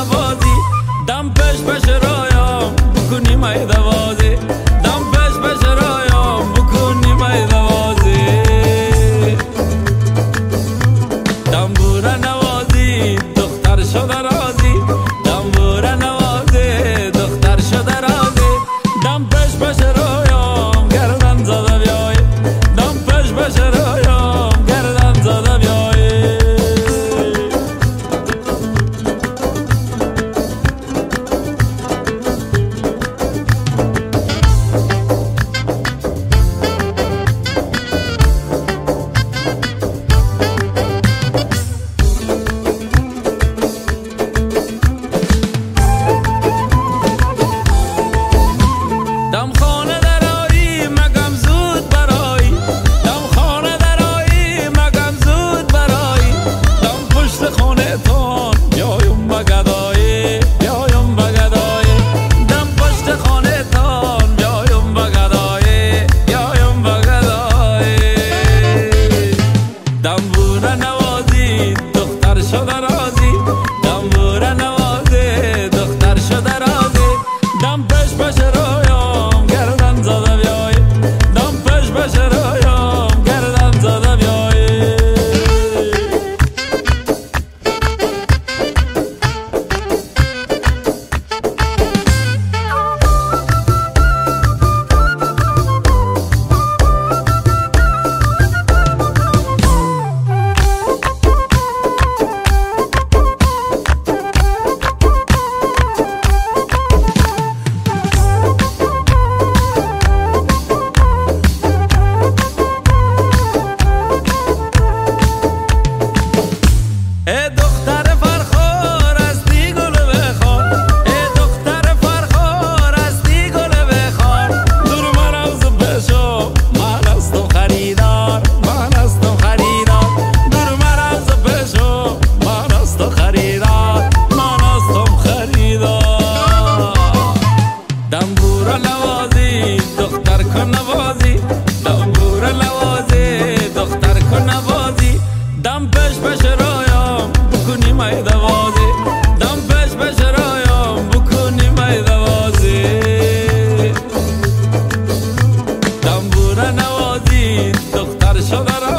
نوازی دم پش پش رایم بکنی مای دوازی دم پش پش رایم بکنی مای دوازی دنبوره نوازی دختر شده رازی دنبوره نوازی دختر شده رازی دم پش پش رایم گردن زده بیای دم پش پش رایم گردن زده بیای دم خانه درایی مگم زود برایی دم خانه درایی مگم زود برایی دم پشت خانه تان بیایم بگدایی بیایم بگدایی دم پشت خانه تان بیایم بگدایی بیایم بگدایی دنبوره نوازی دختر شده رازی دنبوره نوازی دختر شده رازی دم پش پش رایم گردن زده بیای دم پش پش رایم گردن زده بیای ای دختر فرخار هستی گل بخوار ای دختر فرخار هستی گل بخوار دور من از بشو من هستم خریدار من هستم خریدار دور من از بشو من هستم خریدار من هستم خریدار دنبوره نوازی دختر کن نوازی دنبوره نوازی دختر کن نوازی دم پش پش رایم بکنی مای دوازی دم پش پش رایم بکنی مای دوازی دنبوره نوازی دختر شده